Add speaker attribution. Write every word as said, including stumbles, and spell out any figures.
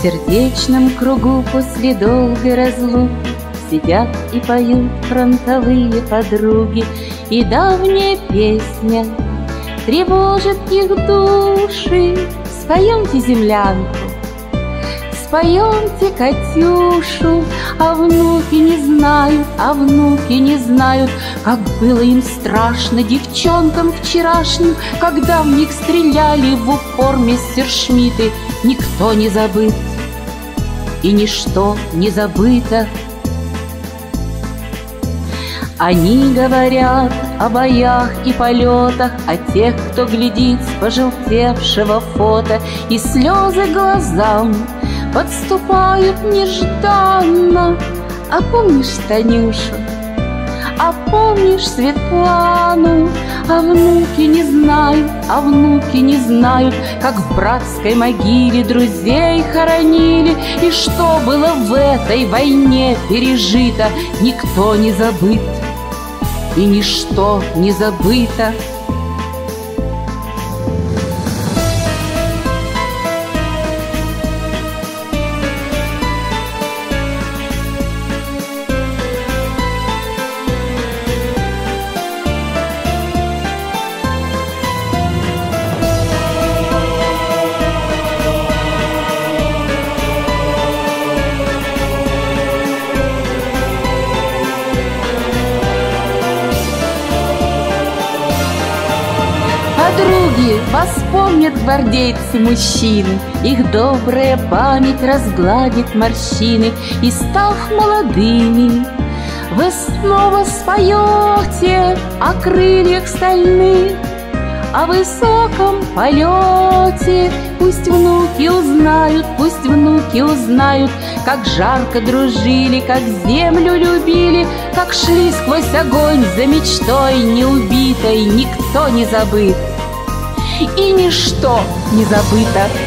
Speaker 1: сердечном кругу после долгой разлуки сидят и поют фронтовые подруги, и давняя песня тревожит их души. Споемте землянку, споемте Катюшу, а внуки не знают, а внуки не знают, как было им страшно девчонкам вчерашним, когда в них стреляли в упор мессершмитты. Никто не забыт, и ничто не забыто. Они говорят о боях и полетах, о тех, кто глядит с пожелтевшего фото, и слезы глазам подступают нежданно. А помнишь Танюшу? А помнишь Светлану? А внуки не знают, а внуки не знают, как в братской могиле друзей хоронили, и что было в этой войне пережито. Никто не забыт, и ничто не забыто. Подруги, вас помнят гвардейцы-мужчины, их добрая память разгладит морщины, и, став молодыми, вы снова споете о крыльях стальных, о высоком полете. Пусть внуки узнают, пусть внуки узнают, как жарко дружили, как землю любили, как шли сквозь огонь за мечтой неубитой. Никто не забыт, и ничто не забыто.